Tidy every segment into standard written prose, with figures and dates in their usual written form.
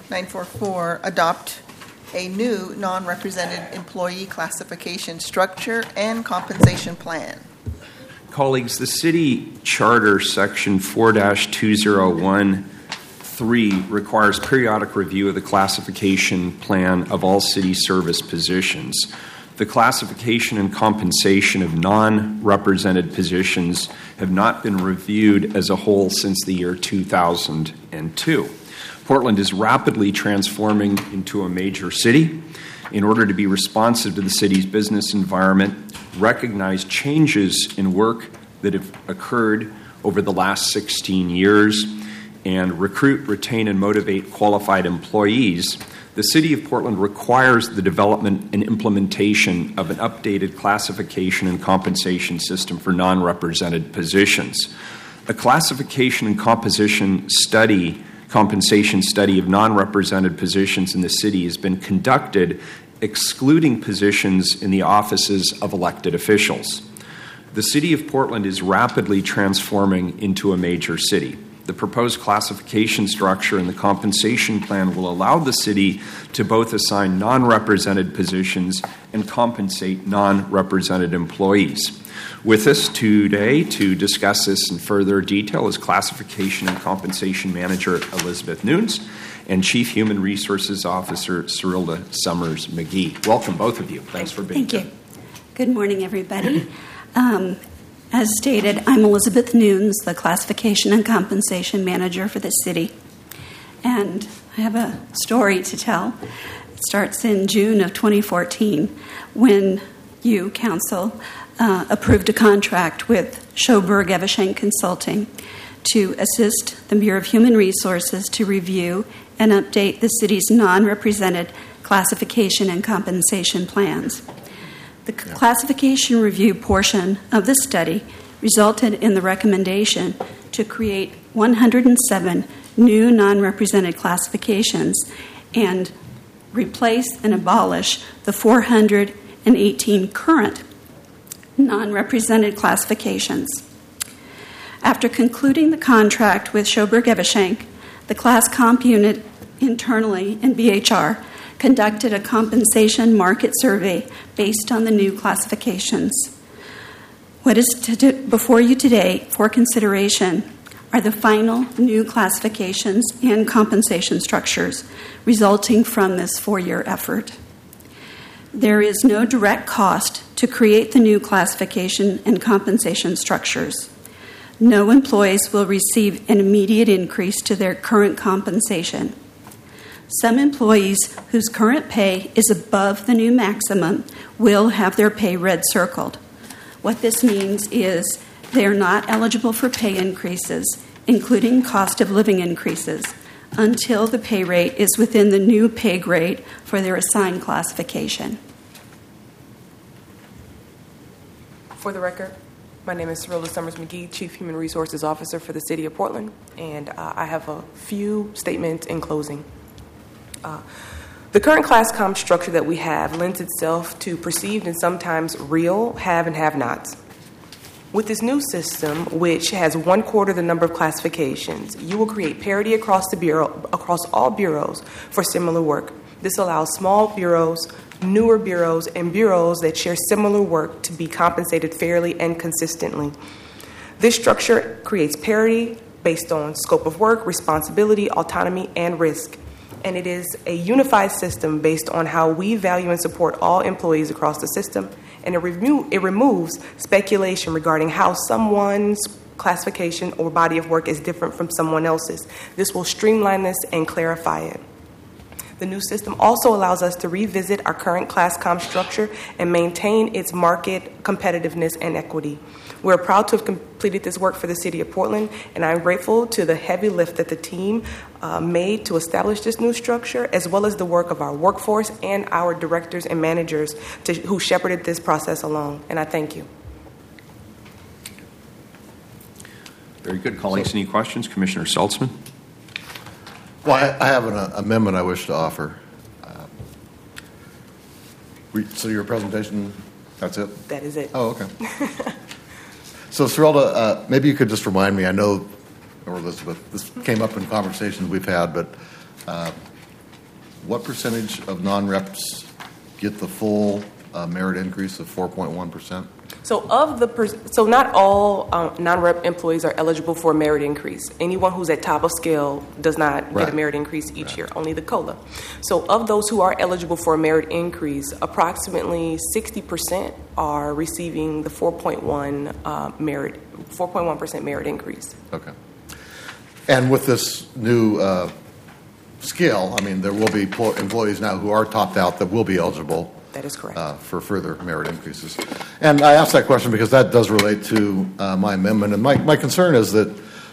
944, adopt a new non-represented employee classification structure and compensation plan. Colleagues, the City Charter Section 4-2013 requires periodic review of the classification plan of all city service positions. The classification and compensation of non-represented positions have not been reviewed as a whole since the year 2002. Portland is rapidly transforming into a major city. In order to be responsive to the city's business environment, recognize changes in work that have occurred over the last 16 years, and recruit, retain, and motivate qualified employees, the City of Portland requires the development and implementation of an updated classification and compensation system for non-represented positions. A classification and compensation study of non-represented positions in the city has been conducted, excluding positions in the offices of elected officials. The City of Portland is rapidly transforming into a major city. The proposed classification structure and the compensation plan will allow the city to both assign non-represented positions and compensate non-represented employees. With us today to discuss this in further detail is Classification and Compensation Manager Elizabeth Nunes and Chief Human Resources Officer Cyrilda Summers-McGee. Welcome, both of you. Thanks for being here. Thank you. Good morning, everybody. As stated, I'm Elizabeth Nunes, the Classification and Compensation Manager for the city. And I have a story to tell. It starts in June of 2014 when you, Council, approved a contract with Schoberg Eveshank Consulting to assist the Bureau of Human Resources to review and update the city's non-represented classification and compensation plans. The classification review portion of the study resulted in the recommendation to create 107 new non-represented classifications and replace and abolish the 418 current non-represented classifications. After concluding the contract with Schoberg Eveshank, the class comp unit internally in BHR conducted a compensation market survey based on the new classifications. What is before you today for consideration are the final new classifications and compensation structures resulting from this 4-year effort. There is no direct cost to create the new classification and compensation structures. No employees will receive an immediate increase to their current compensation. Some employees whose current pay is above the new maximum will have their pay red circled. What this means is they are not eligible for pay increases, including cost of living increases, until the pay rate is within the new pay grade for their assigned classification. For the record, my name is Cyrilda Summers-McGee, Chief Human Resources Officer for the City of Portland, and I have a few statements in closing. The current class comp structure that we have lends itself to perceived and sometimes real have and have-nots. With this new system, which has 1/4 the number of classifications, you will create parity across all bureaus for similar work. This allows small bureaus, newer bureaus, and bureaus that share similar work to be compensated fairly and consistently. This structure creates parity based on scope of work, responsibility, autonomy, and risk. And it is a unified system based on how we value and support all employees across the system, and it removes speculation regarding how someone's classification or body of work is different from someone else's. This will streamline this and clarify it. The new system also allows us to revisit our current class comp structure and maintain its market competitiveness and equity. We're proud to have completed this work for the City of Portland, and I'm grateful to the heavy lift that the team made to establish this new structure, as well as the work of our workforce and our directors and managers who shepherded this process along. And I thank you. Very good. Colleagues, any questions? Commissioner Saltzman? Well, I have an amendment I wish to offer. So your presentation, that's it? That is it. Oh, okay. So, Cyrilda, maybe you could just remind me, I know, or Elizabeth, this came up in conversations we've had, but what percentage of non-reps get the full merit increase of 4.1%? So so not all non-rep employees are eligible for a merit increase. Anyone who's at top of scale does not get Right. a merit increase each year, only the COLA. So of those who are eligible for a merit increase, approximately 60% are receiving the 4.1% merit increase. Okay. And with this new scale, I mean, there will be employees now who are topped out that will be eligible That is correct. for further merit increases. And I asked that question because that does relate to my amendment. And my concern is that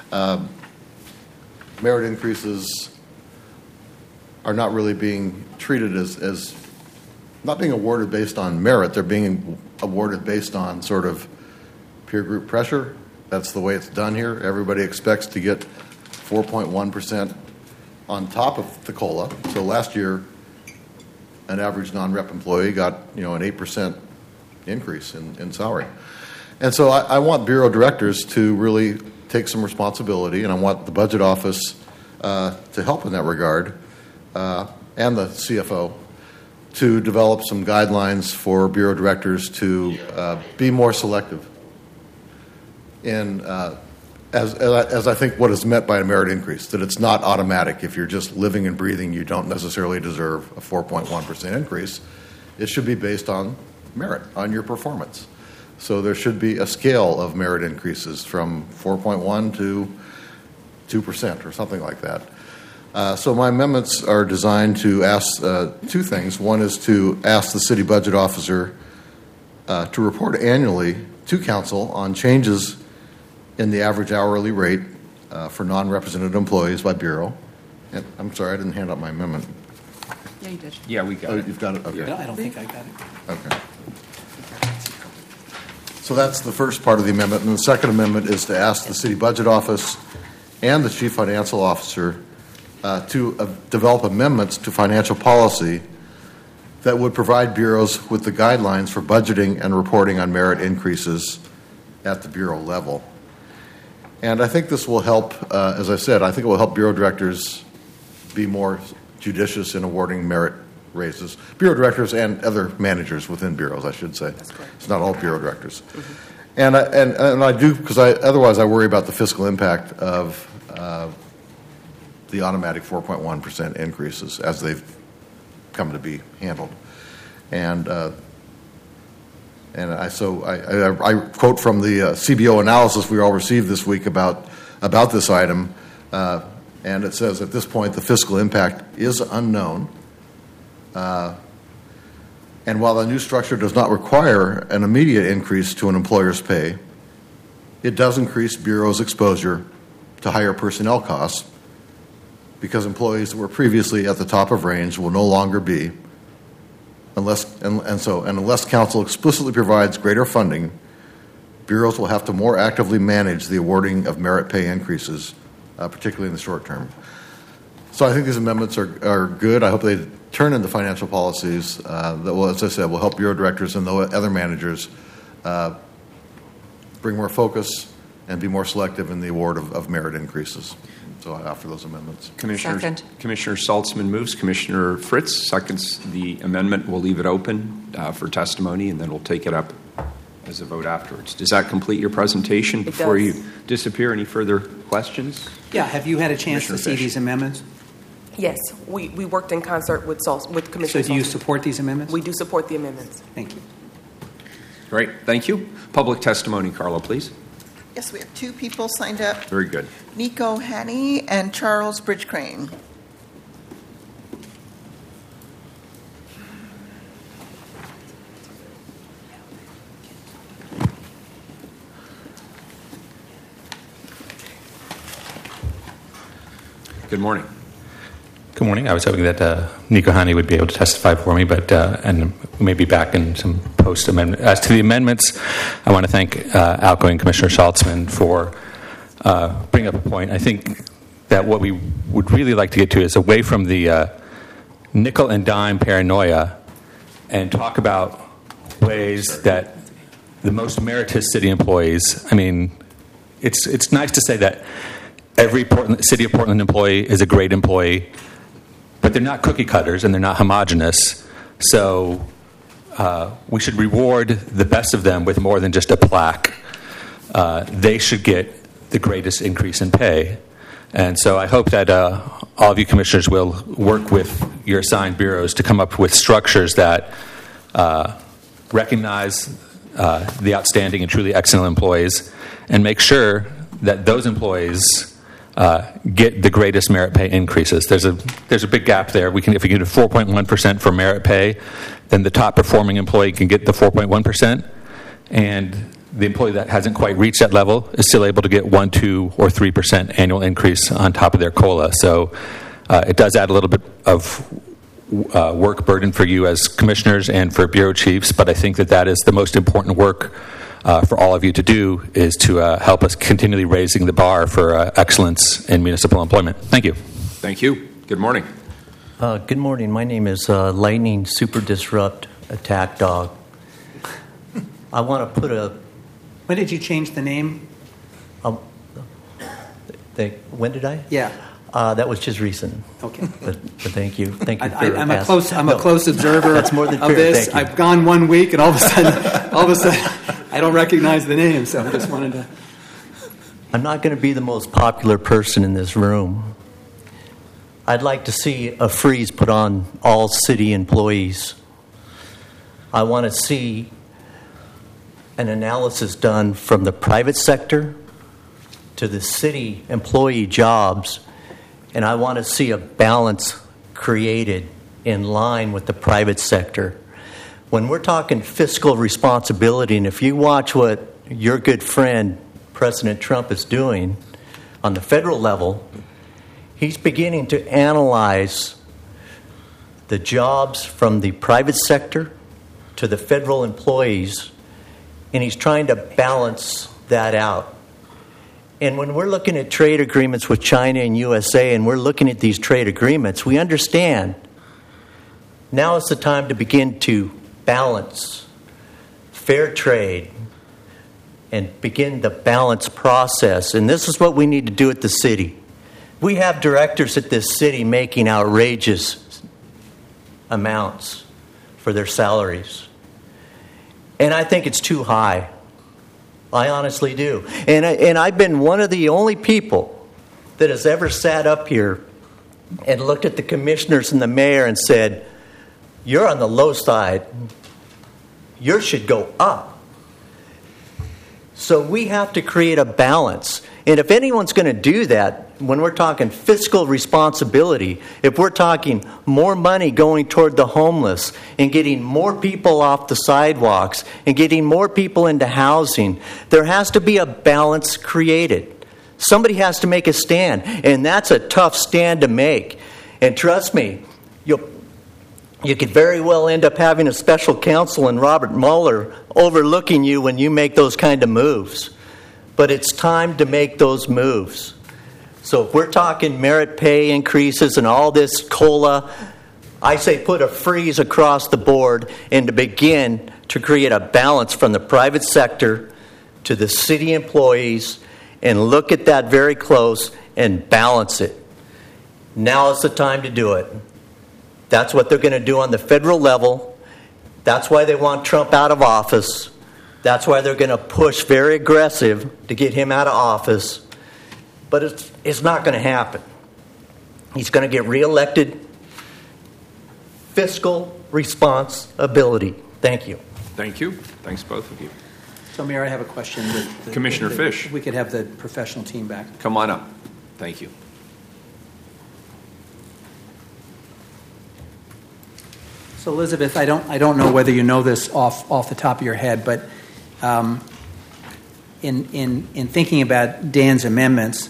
merit increases are not really being treated as not being awarded based on merit. They're being awarded based on sort of peer group pressure. That's the way it's done here. Everybody expects to get 4.1% on top of the COLA. So last year, an average non-rep employee got, an 8% increase in salary. And so I want Bureau directors to really take some responsibility, and I want the Budget Office to help in that regard, and the CFO, to develop some guidelines for Bureau directors to be more selective in as I think what is meant by a merit increase, that it's not automatic. If you're just living and breathing, you don't necessarily deserve a 4.1% increase. It should be based on merit, on your performance. So there should be a scale of merit increases from 4.1 to 2% or something like that. So my amendments are designed to ask two things. One is to ask the city budget officer to report annually to council on changes in the average hourly rate for non-represented employees by Bureau. And I'm sorry, I didn't hand out my amendment. Yeah, you did. Yeah, we got it. You've got it? Okay. No, I don't think I got it. Okay. So that's the first part of the amendment. And the second amendment is to ask the city budget office and the chief financial officer to develop amendments to financial policy that would provide bureaus with the guidelines for budgeting and reporting on merit increases at the bureau level. And I think this will help, as I said, I think it will help bureau directors be more judicious in awarding merit raises. Bureau directors and other managers within bureaus, I should say. That's correct. It's not all bureau directors. Mm-hmm. And I do, because otherwise I worry about the fiscal impact of the automatic 4.1% increases as they've come to be handled. And I quote from the CBO analysis we all received this week about this item, and it says, at this point, the fiscal impact is unknown. And while the new structure does not require an immediate increase to an employer's pay, it does increase Bureau's exposure to higher personnel costs because employees that were previously at the top of range will no longer be, unless council explicitly provides greater funding. Bureaus will have to more actively manage the awarding of merit pay increases, particularly in the short term. So I think these amendments are good. I hope they turn into financial policies that will, as I said, will help bureau directors and the other managers bring more focus and be more selective in the award of merit increases. So I offer those amendments. Second. Commissioner Saltzman moves. Commissioner Fritz seconds the amendment. We'll leave it open for testimony, and then we'll take it up as a vote afterwards. Does that complete your presentation? It Before does. you disappear, any further questions? Yeah, have you had a chance to Commissioner see Fish. these amendments? Yes, we worked in concert with So Commissioner do you Saltzman. support these amendments? We do support the amendments. Thank you. Great. Thank you. Public testimony, Carla, please. Yes, we have two people signed up, Very good. Nico Haney and Charles Bridgecrane. Good morning. Good morning. I was hoping that Nico Hani would be able to testify for me, but and we may be back in some post-amendment. As to the amendments, I want to thank outgoing Commissioner Saltzman for bringing up a point. I think that what we would really like to get to is away from the nickel and dime paranoia and talk about ways that the most meritorious city employees, I mean, it's nice to say that every City of Portland employee is a great employee, but they're not cookie cutters and they're not homogenous. So we should reward the best of them with more than just a plaque. They should get the greatest increase in pay. And so I hope that all of you commissioners will work with your assigned bureaus to come up with structures that recognize the outstanding and truly excellent employees and make sure that those employees get the greatest merit pay increases. There's a big gap there. If we get a 4.1% for merit pay, then the top performing employee can get the 4.1%, and the employee that hasn't quite reached that level is still able to get 1%, 2%, or 3% annual increase on top of their COLA. So it does add a little bit of work burden for you as commissioners and for bureau chiefs, but I think that is the most important work for all of you to do, is to help us continually raising the bar for excellence in municipal employment. Thank you. Thank you. Good morning. Good morning. My name is Lightning Super Disrupt Attack Dog. I want to put a... When did you change the name? When did I? Yeah. That was just recent. Okay. But thank you. Thank you. I'm a close observer that's more than of fair. this. Thank you. I've gone 1 week, and all of a sudden, I don't recognize the name. So I just wanted to. I'm not going to be the most popular person in this room. I'd like to see a freeze put on all city employees. I want to see an analysis done from the private sector to the city employee jobs, and I want to see a balance created in line with the private sector. When we're talking fiscal responsibility, and if you watch what your good friend President Trump is doing on the federal level, he's beginning to analyze the jobs from the private sector to the federal employees, and he's trying to balance that out. And when we're looking at trade agreements with China and USA, and we're looking at these trade agreements, we understand now is the time to begin to balance fair trade and begin the balance process. And this is what we need to do at the city. We have directors at this city making outrageous amounts for their salaries. And I think it's too high. I honestly do. And I've been one of the only people that has ever sat up here and looked at the commissioners and the mayor and said, you're on the low side. Yours should go up. So we have to create a balance. And if anyone's going to do that, when we're talking fiscal responsibility, if we're talking more money going toward the homeless and getting more people off the sidewalks and getting more people into housing, there has to be a balance created. Somebody has to make a stand, and that's a tough stand to make. And trust me, you could very well end up having a special counsel in Robert Mueller overlooking you when you make those kind of moves. But it's time to make those moves. So if we're talking merit pay increases and all this COLA, I say put a freeze across the board and to begin to create a balance from the private sector to the city employees and look at that very close and balance it. Now is the time to do it. That's what they're going to do on the federal level. That's why they want Trump out of office. That's why they're going to push very aggressive to get him out of office. But it's not going to happen. He's going to get reelected. Fiscal responsibility. Thank you. Thank you. Thanks, both of you. So, Mayor, I have a question. Commissioner Fish. We could have the professional team back. Come on up. Thank you. So, Elizabeth, I don't know whether you know this off the top of your head, but in thinking about Dan's amendments,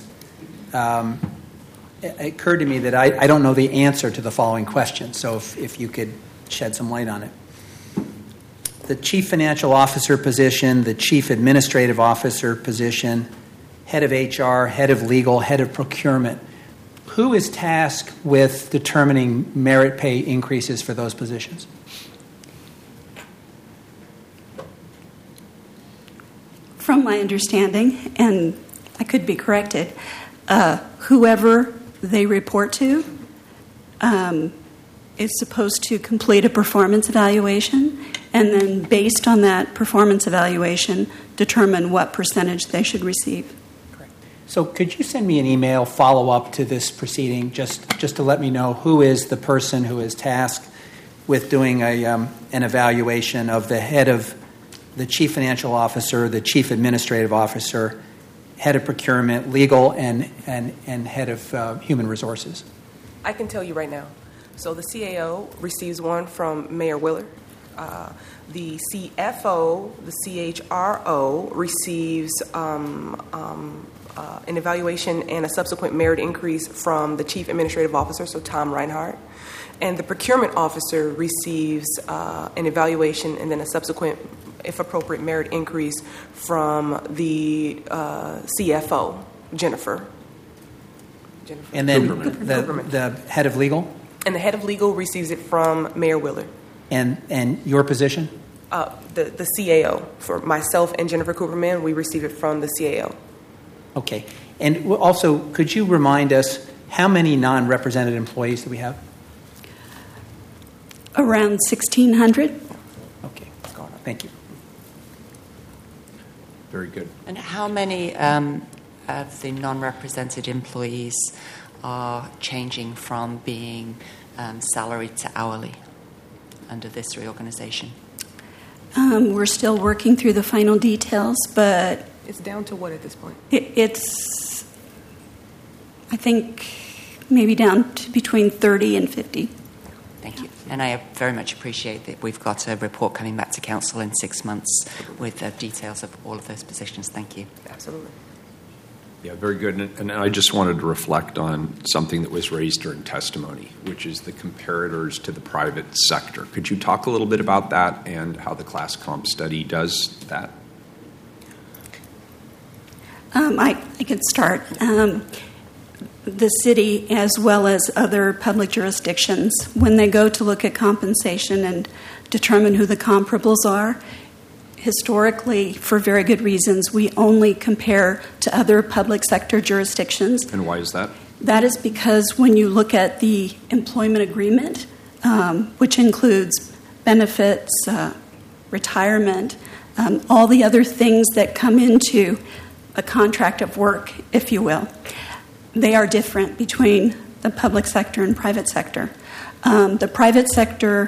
it occurred to me that I don't know the answer to the following question. So, if you could shed some light on it. The chief financial officer position, the chief administrative officer position, head of HR, head of legal, head of procurement. Who is tasked with determining merit pay increases for those positions? From my understanding, and I could be corrected, whoever they report to is supposed to complete a performance evaluation, and then based on that performance evaluation, determine what percentage they should receive. So could you send me an email follow-up to this proceeding just to let me know who is the person who is tasked with doing an evaluation of the head of the chief financial officer, the chief administrative officer, head of procurement, legal, and head of human resources? I can tell you right now. So the CAO receives one from Mayor Willard. The CFO, the CHRO, receives an evaluation and a subsequent merit increase from the Chief Administrative Officer, so Tom Reinhardt. And the Procurement Officer receives an evaluation and then a subsequent, if appropriate, merit increase from the CFO, Jennifer. And then Cooperman. the head of legal? And the head of legal receives it from Mayor Willard. And your position? The CAO. For myself and Jennifer Cooperman, we receive it from the CAO. Okay. And also, could you remind us how many non-represented employees do we have? Around 1,600. Okay. Thank you. Very good. And how many of the non-represented employees are changing from being salaried to hourly under this reorganization? We're still working through the final details, but It's down to what at this point? it's, I think, maybe down to between 30 and 50. Thank you. And I very much appreciate that we've got a report coming back to Council in 6 months with details of all of those positions. Thank you. Absolutely. Yeah, very good. And I just wanted to reflect on something that was raised during testimony, which is the comparators to the private sector. Could you talk a little bit about that and how the class comp study does that? I could start. The city, as well as other public jurisdictions, when they go to look at compensation and determine who the comparables are, historically, for very good reasons, we only compare to other public sector jurisdictions. And why is that? That is because when you look at the employment agreement, which includes benefits, retirement, all the other things that come into a contract of work, if you will, they are different between the public sector and private sector. The private sector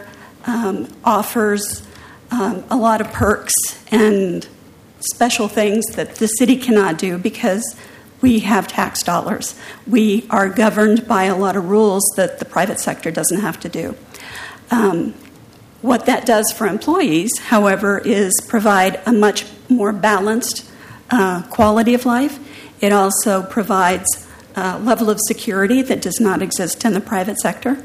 offers a lot of perks and special things that the city cannot do because we have tax dollars. We are governed by a lot of rules that the private sector doesn't have to do. What that does for employees, however, is provide a much more balanced quality of life. It also provides a level of security that does not exist in the private sector.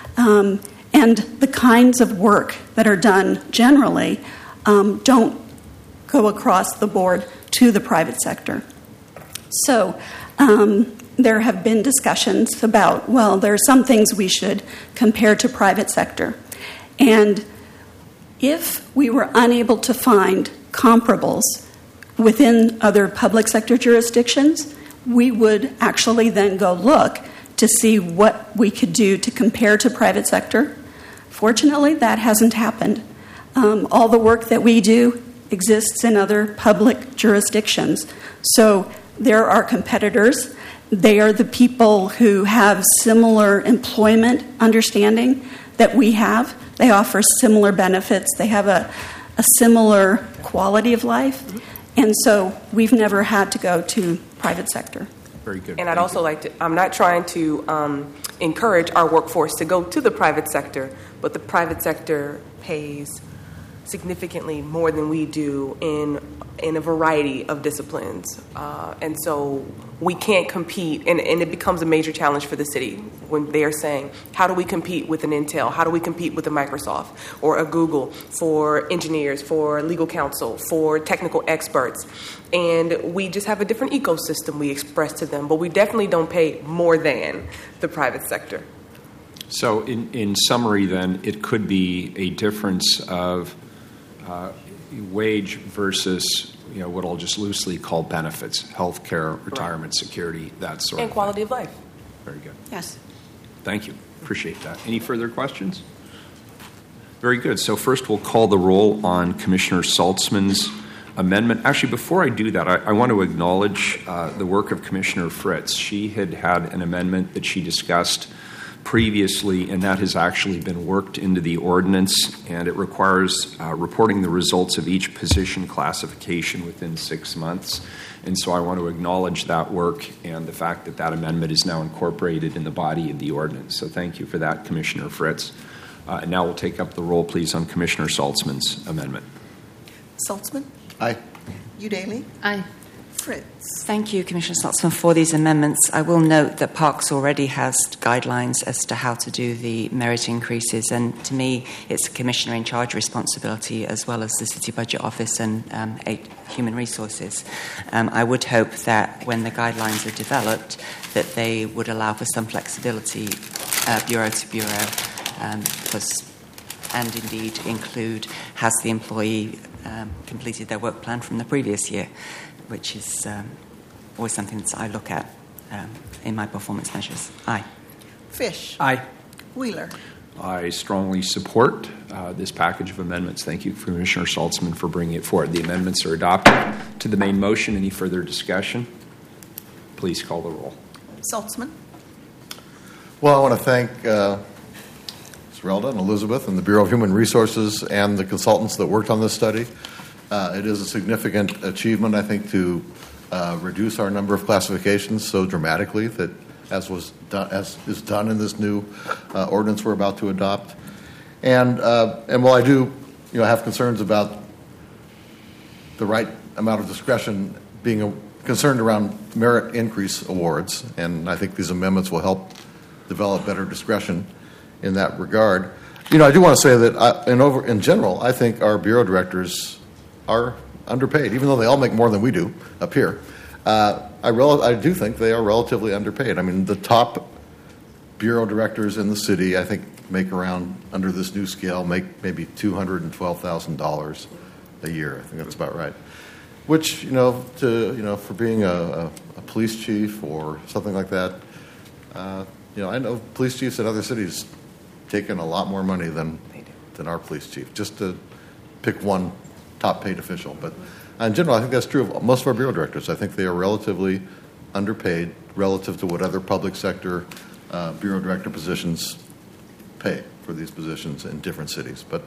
And the kinds of work that are done generally don't go across the board to the private sector. So there have been discussions about, well, there are some things we should compare to private sector. And if we were unable to find comparables within other public sector jurisdictions, we would actually then go look to see what we could do to compare to private sector. Fortunately, that hasn't happened. All the work that we do exists in other public jurisdictions. So there are competitors. They are the people who have similar employment understanding that we have. They offer similar benefits. They have a similar quality of life. And so we've never had to go to private sector. Very good. And I'd also like to, I'm not trying to encourage our workforce to go to the private sector, but the private sector pays significantly more than we do in a variety of disciplines. And so we can't compete, and it becomes a major challenge for the city when they are saying, how do we compete with an Intel? How do we compete with a Microsoft or a Google for engineers, for legal counsel, for technical experts? And we just have a different ecosystem we express to them, but we definitely don't pay more than the private sector. So in summary, then, it could be a difference of wage versus, what I'll just loosely call benefits, health care, retirement, security, that sort of And quality thing. of life. Very good. Yes. Thank you. Appreciate that. Any further questions? Very good. So first we'll call the roll on Commissioner Saltzman's amendment. Actually, before I do that, I want to acknowledge the work of Commissioner Fritz. She had an amendment that she discussed previously, and that has actually been worked into the ordinance, and it requires reporting the results of each position classification within 6 months. And so I want to acknowledge that work and the fact that that amendment is now incorporated in the body of the ordinance. So thank you for that, Commissioner Fritz. And now we'll take up the roll, please, on Commissioner Saltzman's amendment. Saltzman? Aye. Udaly? Aye. Fritz? Thank you, Commissioner Saltzman, for these amendments. I will note that Parks already has guidelines as to how to do the merit increases, and to me, it's a commissioner in charge responsibility as well as the City Budget Office and Human Resources. I would hope that when the guidelines are developed, that they would allow for some flexibility, bureau to bureau, and indeed include has the employee completed their work plan from the previous year, which is always something that I look at in my performance measures. Aye. Fish? Aye. Wheeler? I strongly support this package of amendments. Thank you, Commissioner Saltzman, for bringing it forward. The amendments are adopted. To the main motion, any further discussion? Please call the roll. Saltzman? Well, I want to thank Esmeralda and Elizabeth and the Bureau of Human Resources and the consultants that worked on this study. It is a significant achievement, I think, to reduce our number of classifications so dramatically that as is done in this new ordinance we're about to adopt. And while I do, have concerns about the right amount of discretion being concerned around merit increase awards, and I think these amendments will help develop better discretion in that regard. I do want to say that in general, I think our bureau directors are underpaid, even though they all make more than we do up here. I do think they are relatively underpaid. I mean, the top bureau directors in the city, I think, make around, under this new scale, make maybe $212,000 a year. I think that's about right. Which, for being a police chief or something like that, I know police chiefs in other cities taking a lot more money than our police chief, just to pick one top paid official. But in general, I think that's true of most of our bureau directors. I think they are relatively underpaid relative to what other public sector bureau director positions pay for these positions in different cities. But,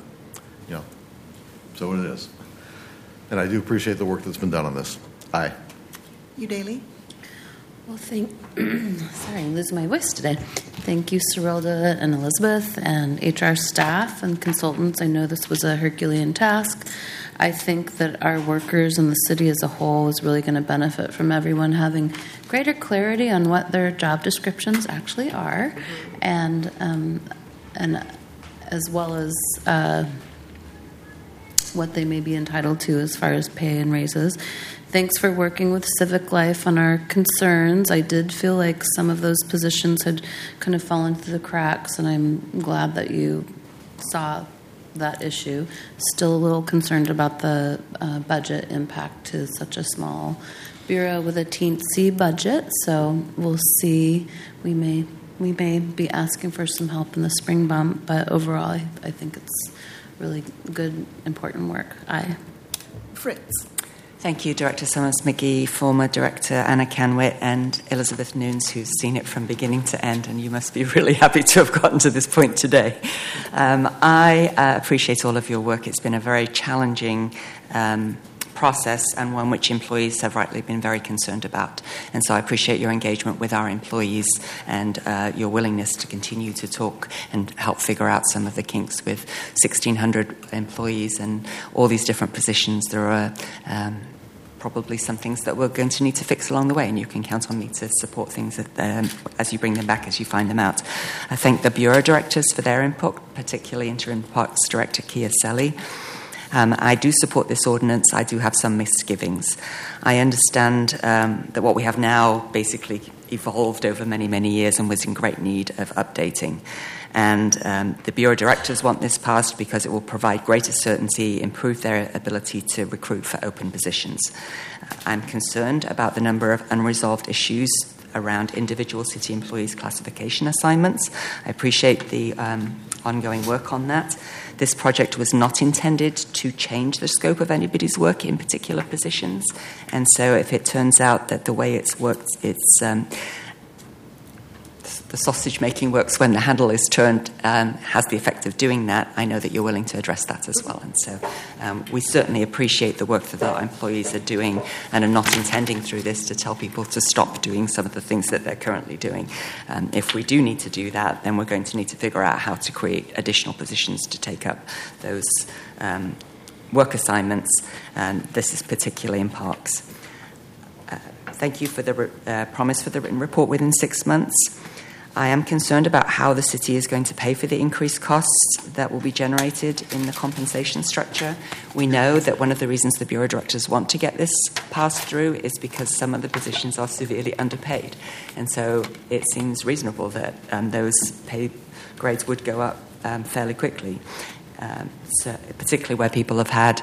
so it is. And I do appreciate the work that's been done on this. Aye. Udaly? Well, sorry, I'm losing my voice today. Thank you, Serilda and Elizabeth and HR staff and consultants. I know this was a Herculean task. I think that our workers and the city as a whole is really going to benefit from everyone having greater clarity on what their job descriptions actually are, and as well as what they may be entitled to as far as pay and raises. Thanks for working with Civic Life on our concerns. I did feel like some of those positions had kind of fallen through the cracks, and I'm glad that you saw that issue. Still a little concerned about the budget impact to such a small bureau with a teensy budget, so we'll see. We may be asking for some help in the spring bump, but overall I think it's really good, important work. Aye. Fritz? Thank you, Director Summers-McGee, former Director Anna Canwit, and Elizabeth Nunes, who's seen it from beginning to end, and you must be really happy to have gotten to this point today. I appreciate all of your work. It's been a very challenging process, and one which employees have rightly been very concerned about. And so I appreciate your engagement with our employees and your willingness to continue to talk and help figure out some of the kinks with 1,600 employees and all these different positions. There are probably some things that we're going to need to fix along the way, and you can count on me to support things as you bring them back, as you find them out. I thank the Bureau Directors for their input, particularly Interim Parks Director Kia Selly. I do support this ordinance. I do have some misgivings. I understand that what we have now basically evolved over many, many years and was in great need of updating. And the Bureau Directors want this passed because it will provide greater certainty, improve their ability to recruit for open positions. I'm concerned about the number of unresolved issues around individual city employees' classification assignments. I appreciate the ongoing work on that. This project was not intended to change the scope of anybody's work in particular positions, and so if it turns out that the way it's worked, the sausage making works when the handle is turned, has the effect of doing that, I know that you're willing to address that as well. And so we certainly appreciate the work that our employees are doing and are not intending through this to tell people to stop doing some of the things that they're currently doing. If we do need to do that, then we're going to need to figure out how to create additional positions to take up those work assignments, and this is particularly in parks. Thank you for the promise for the written report within 6 months. I am concerned about how the city is going to pay for the increased costs that will be generated in the compensation structure. We know that one of the reasons the Bureau directors want to get this passed through is because some of the positions are severely underpaid. And so it seems reasonable that those pay grades would go up fairly quickly, so particularly where people have had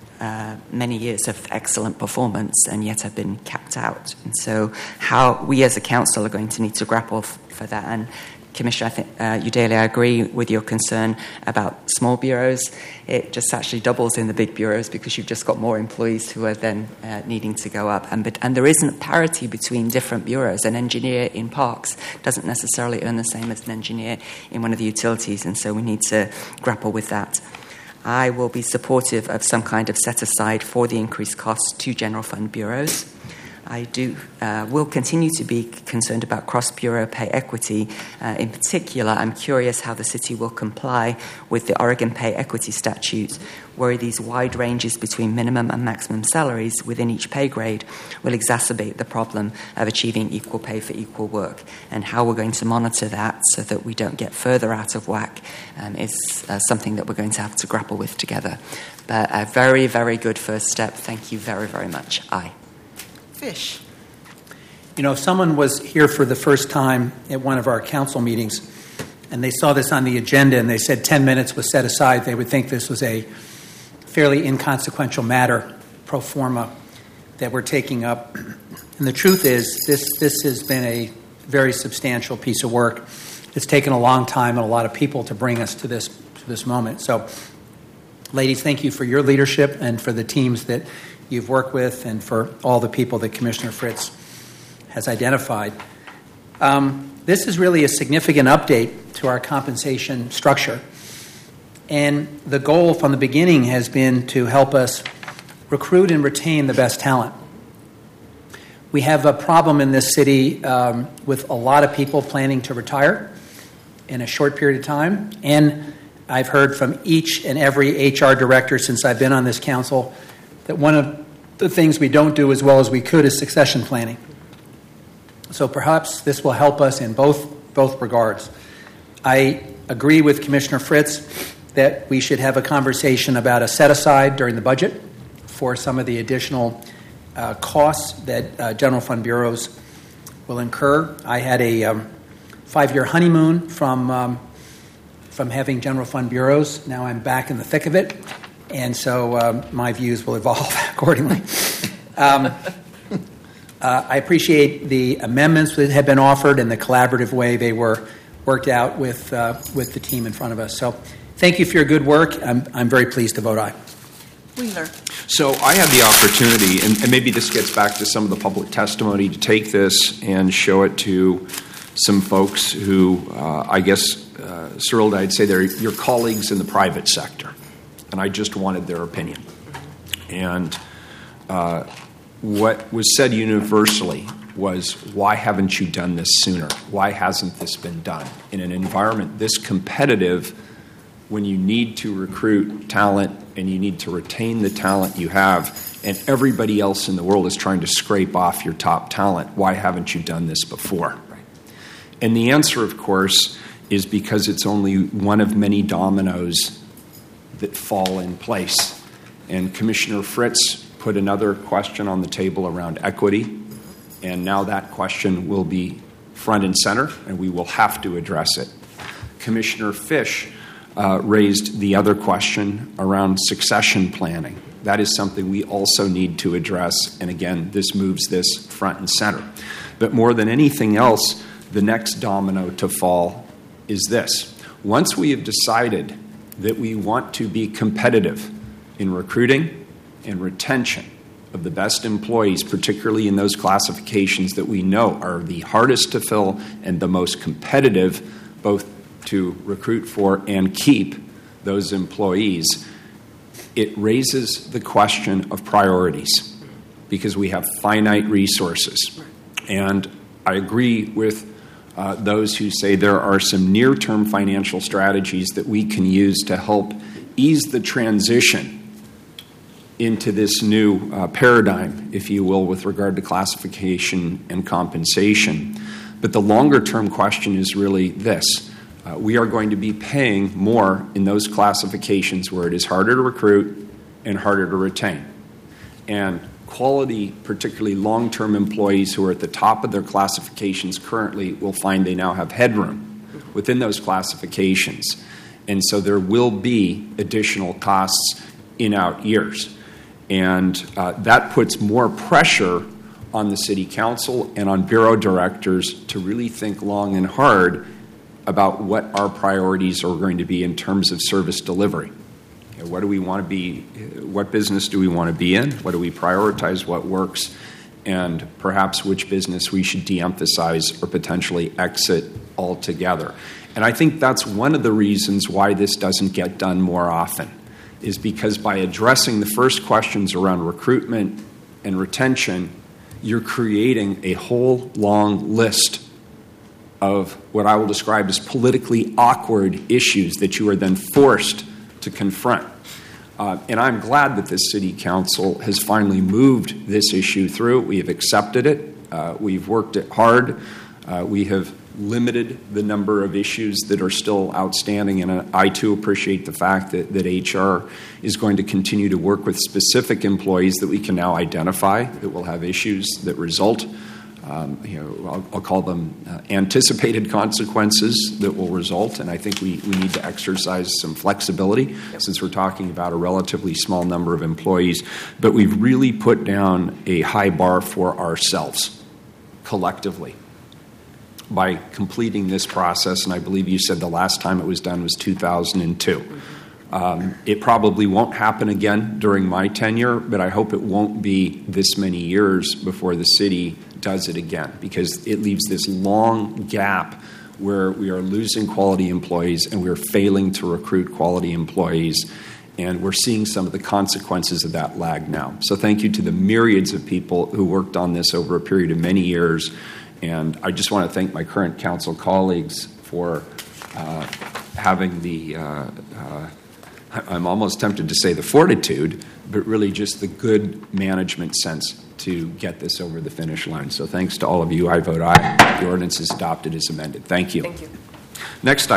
many years of excellent performance and yet have been capped out. And so how we as a council are going to need to grapple for that. And Commissioner, Udaley, I agree with your concern about small bureaus. It just actually doubles in the big bureaus because you've just got more employees who are then needing to go up. And there isn't parity between different bureaus. An engineer in parks doesn't necessarily earn the same as an engineer in one of the utilities, and so we need to grapple with that. I will be supportive of some kind of set aside for the increased costs to general fund bureaus. I will continue to be concerned about cross-bureau pay equity. In particular, I'm curious how the city will comply with the Oregon pay equity statutes, where these wide ranges between minimum and maximum salaries within each pay grade will exacerbate the problem of achieving equal pay for equal work. And how we're going to monitor that so that we don't get further out of whack is something that we're going to have to grapple with together. But a very, very good first step. Thank you very, very much. Aye. Fish. You know, if someone was here for the first time at one of our council meetings and they saw this on the agenda and they said 10 minutes was set aside, they would think this was a fairly inconsequential matter, pro forma, that we're taking up. And the truth is, this has been a very substantial piece of work. It's taken a long time and a lot of people to bring us to this moment. So, ladies, thank you for your leadership and for the teams that you've worked with and for all the people that Commissioner Fritz has identified. This is really a significant update to our compensation structure. And the goal from the beginning has been to help us recruit and retain the best talent. We have a problem in this city with a lot of people planning to retire in a short period of time. And I've heard from each and every HR director since I've been on this council that one of the things we don't do as well as we could is succession planning. So perhaps this will help us in both regards. I agree with Commissioner Fritz that we should have a conversation about a set-aside during the budget for some of the additional costs that general fund bureaus will incur. I had a 5-year honeymoon from having general fund bureaus. Now I'm back in the thick of it. And so my views will evolve accordingly. I appreciate the amendments that have been offered and the collaborative way they were worked out with the team in front of us. So thank you for your good work. I'm very pleased to vote aye. Wheeler. So I had the opportunity, and maybe this gets back to some of the public testimony, to take this and show it to some folks who, I guess, Cyril, I'd say they're your colleagues in the private sector. And I just wanted their opinion. And what was said universally was, why haven't you done this sooner? Why hasn't this been done? In an environment this competitive, when you need to recruit talent and you need to retain the talent you have, and everybody else in the world is trying to scrape off your top talent, why haven't you done this before? And the answer, of course, is because it's only one of many dominoes that fall in place. And Commissioner Fritz put another question on the table around equity, and now that question will be front and center, and we will have to address it. Commissioner Fish raised the other question around succession planning. That is something we also need to address, and again, this moves this front and center. But more than anything else, the next domino to fall is this. Once we have decided that we want to be competitive in recruiting and retention of the best employees, particularly in those classifications that we know are the hardest to fill and the most competitive, both to recruit for and keep those employees, it raises the question of priorities because we have finite resources. And I agree with those who say there are some near-term financial strategies that we can use to help ease the transition into this new paradigm, if you will, with regard to classification and compensation. But the longer-term question is really this. We are going to be paying more in those classifications where it is harder to recruit and harder to retain. And quality, particularly long-term employees who are at the top of their classifications currently, will find they now have headroom within those classifications. And so there will be additional costs in out years. And that puts more pressure on the City Council and on Bureau directors to really think long and hard about what our priorities are going to be in terms of service delivery. What do we want to be? What business do we want to be in? What do we prioritize? What works? And perhaps which business we should de-emphasize or potentially exit altogether. And I think that's one of the reasons why this doesn't get done more often, is because by addressing the first questions around recruitment and retention, you're creating a whole long list of what I will describe as politically awkward issues that you are then forced to confront. And I'm glad that this City Council has finally moved this issue through. We have accepted it. We've worked it hard. We have limited the number of issues that are still outstanding, and I too appreciate the fact that HR is going to continue to work with specific employees that we can now identify that will have issues that result. I'll call them anticipated consequences that will result, and I think we need to exercise some flexibility since we're talking about a relatively small number of employees. But we've really put down a high bar for ourselves collectively by completing this process, and I believe you said the last time it was done was 2002. It probably won't happen again during my tenure, but I hope it won't be this many years before the city does it again, because it leaves this long gap where we are losing quality employees and we're failing to recruit quality employees, and we're seeing some of the consequences of that lag now. So thank you to the myriads of people who worked on this over a period of many years, and I just want to thank my current council colleagues for having the I'm almost tempted to say the fortitude, but really just the good management sense to get this over the finish line. So thanks to all of you. I vote aye. The ordinance is adopted as amended. Thank you. Thank you. Next